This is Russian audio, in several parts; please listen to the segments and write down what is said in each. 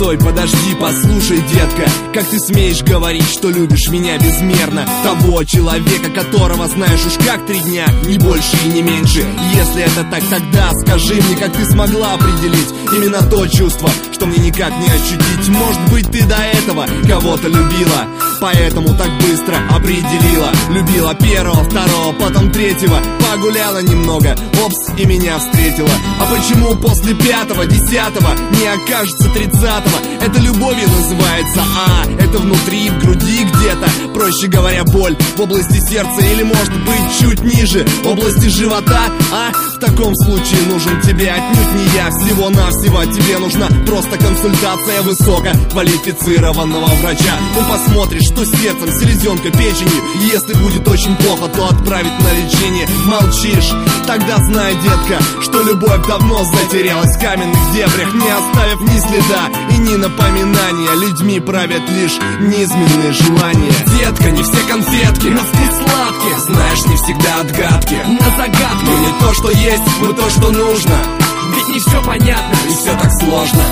Постой, подожди, послушай, детка. Как ты смеешь говорить, что любишь меня безмерно? Того человека, которого знаешь уж как 3 дня, ни больше и не меньше. Если это так, тогда скажи мне, как ты смогла определить именно то чувство, что мне никак не ощутить. Может быть, ты до этого кого-то любила, поэтому так быстро определила. Любила первого, второго, потом третьего. Погуляла немного, опс, и меня встретила. А почему после 5-го, 10-го не окажется 30-го? Это любовью называется, это внутри, в груди где-то. Проще говоря, боль в области сердца или, может быть, чуть ниже, области живота, В таком случае нужен тебе отнюдь не я. Всего-навсего тебе нужна просто консультация высококвалифицированного врача. Он посмотрит, что с сердцем, селезенкой, печенью. Если будет очень плохо, то отправит на лечение. Молчишь? Тогда знай, детка, что любовь давно затерялась в каменных дебрях, не оставив ни следа и ни напоминания. Людьми правят лишь низменные желания. Детка, не все конфетки на вкус сладкие, знаешь, не всегда отгадки на загадки. Мы не то, что есть, мы то, что нужно. Ведь не все понятно и все так сложно.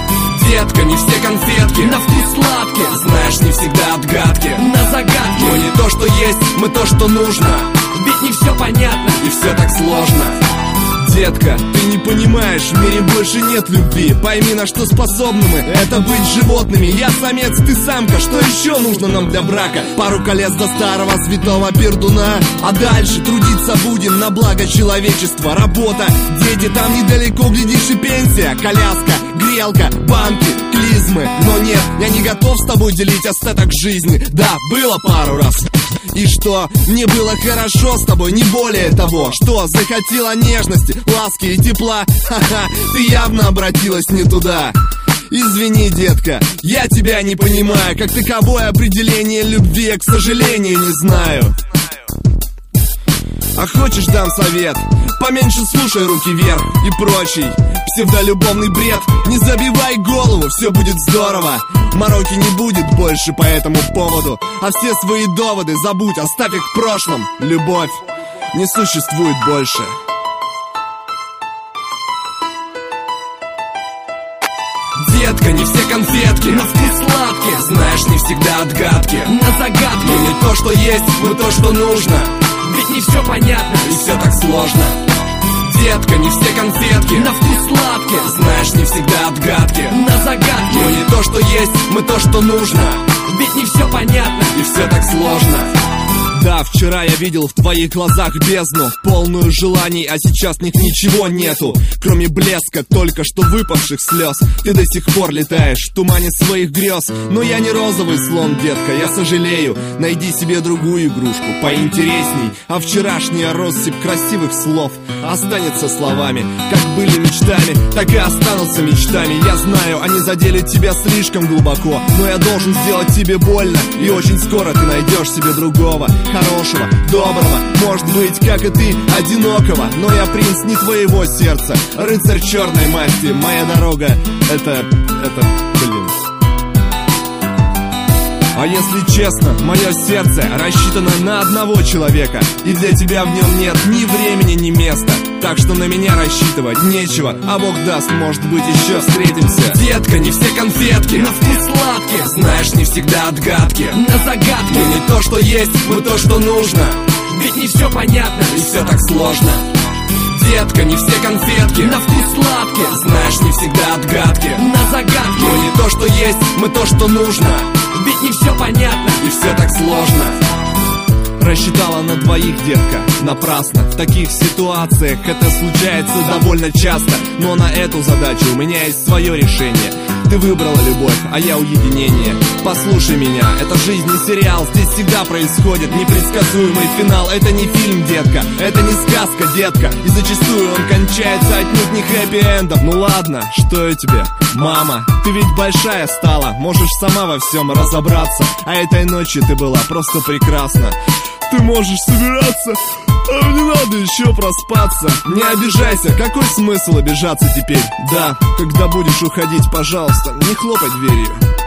Детка, не все конфетки на вкус сладкие, знаешь, не всегда отгадки на загадки. Мы не то, что есть, мы то, что нужно. Ведь не все понятно и все так сложно. Детка, ты не понимаешь, в мире больше нет любви. Пойми, на что способны мы, это быть животными. Я самец, ты самка, что еще нужно нам для брака? Пару колец до старого святого пердуна, а дальше трудиться будем на благо человечества. Работа, дети, там недалеко, глядишь, и пенсия. Коляска, грелка, банки, клизмы. Но нет, я не готов с тобой делить остаток жизни. Да, было пару раз. И что? Мне было хорошо с тобой, не более того. Что, захотела нежности, ласки и тепла? Ха-ха, ты явно обратилась не туда. Извини, детка, я тебя не понимаю. Как таковое определение любви я, к сожалению, не знаю. А хочешь, дам совет? Поменьше слушай руки вверх и прочий псевдолюбовный бред. Не забивай голову, все будет здорово. Мороки не будет больше по этому поводу. А все свои доводы забудь, оставь их в прошлом. Любовь не существует больше. Детка, не все конфетки на вкус сладкие, знаешь, не всегда отгадки на загадки. Мы не то, что есть, мы то, что нужно. Ведь не все понятно и все так сложно. Детка, не все конфетки на вкус сладкие, знаешь, не всегда отгадки на загадки. Мы не то, что есть, мы то, что нужно. Ведь не все понятно и все так сложно. Да, вчера я видел в твоих глазах бездну, полную желаний, а сейчас в них ничего нету, кроме блеска только что выпавших слез. Ты до сих пор летаешь в тумане своих грез. Но я не розовый слон, детка, я сожалею. Найди себе другую игрушку, поинтересней. А вчерашняя россыпь красивых слов останется словами. Как были мечтами, так и останутся мечтами. Я знаю, они задели тебя слишком глубоко, но я должен сделать тебе больно. И очень скоро ты найдешь себе другого, хорошего, доброго, может быть, как и ты, одинокого. Но я принц не твоего сердца, рыцарь черной масти. Моя дорога, это, блин. А если честно, мое сердце рассчитано на одного человека, и для тебя в нем нет ни времени, ни места. Так что на меня рассчитывать нечего, а Бог даст, может быть, еще встретимся. Детка, не все конфетки на вкус сладкие, знаешь, не всегда отгадки на загадки. Мы не то, что есть, мы то, что нужно. Ведь не все понятно и все так сложно. Детка, не все конфетки на вкус сладкие, знаешь, не всегда отгадки на загадки. Мы не то, что есть, мы то, что нужно. Ведь не все понятно и все так сложно. Рассчитала на двоих, детка, напрасно. В таких ситуациях это случается довольно часто. Но на эту задачу у меня есть свое решение. Ты выбрала любовь, а я уединение. Послушай меня, это жизнь не сериал. Здесь всегда происходит непредсказуемый финал. Это не фильм, детка, это не сказка, детка. И зачастую он кончается отнюдь не хэппи-эндом. Ну ладно, что я тебе, мама? Ты ведь большая стала, можешь сама во всем разобраться. А этой ночью ты была просто прекрасна. Ты можешь собираться, а мне надо еще проспаться. Не обижайся, какой смысл обижаться теперь? Да, когда будешь уходить, пожалуйста, не хлопай дверью.